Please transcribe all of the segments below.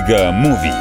Iga Mówi.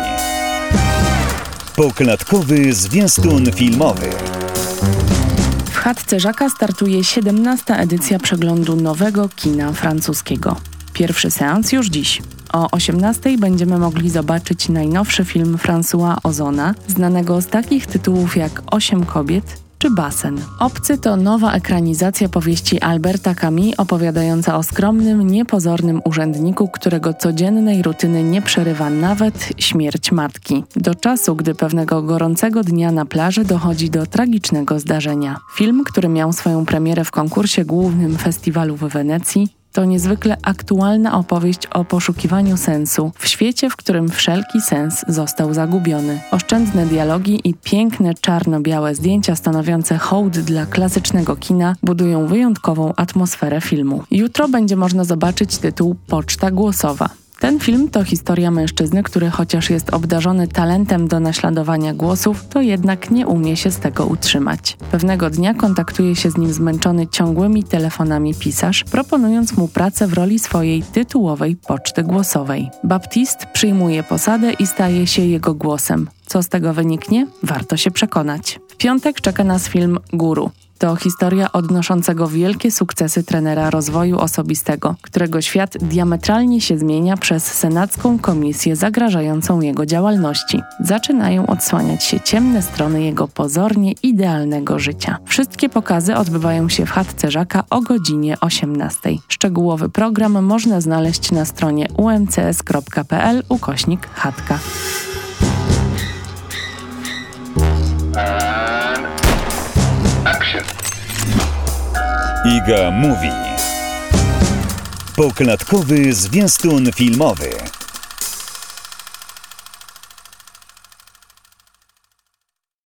Poklatkowy zwiastun filmowy. W chatce Żaka startuje 17. edycja przeglądu nowego kina francuskiego. Pierwszy seans już dziś. O 18:00 będziemy mogli zobaczyć najnowszy film François Ozona, znanego z takich tytułów jak 8 kobiet czy Basen. Obcy to nowa ekranizacja powieści Alberta Camus opowiadająca o skromnym, niepozornym urzędniku, którego codziennej rutyny nie przerywa nawet śmierć matki. Do czasu, gdy pewnego gorącego dnia na plaży dochodzi do tragicznego zdarzenia. Film, który miał swoją premierę w konkursie głównym festiwalu w Wenecji, to niezwykle aktualna opowieść o poszukiwaniu sensu w świecie, w którym wszelki sens został zagubiony. Oszczędne dialogi i piękne czarno-białe zdjęcia stanowiące hołd dla klasycznego kina budują wyjątkową atmosferę filmu. Jutro będzie można zobaczyć tytuł Poczta głosowa. Ten film to historia mężczyzny, który chociaż jest obdarzony talentem do naśladowania głosów, to jednak nie umie się z tego utrzymać. Pewnego dnia kontaktuje się z nim zmęczony ciągłymi telefonami pisarz, proponując mu pracę w roli swojej tytułowej poczty głosowej. Baptiste przyjmuje posadę i staje się jego głosem. Co z tego wyniknie? Warto się przekonać. W piątek czeka nas film Guru. To historia odnoszącego wielkie sukcesy trenera rozwoju osobistego, którego świat diametralnie się zmienia przez senacką komisję zagrażającą jego działalności. Zaczynają odsłaniać się ciemne strony jego pozornie idealnego życia. Wszystkie pokazy odbywają się w chatce Żaka o godzinie 18:00. Szczegółowy program można znaleźć na stronie umcs.pl/chatka. Iga Mówi. Poklatkowy zwiastun filmowy.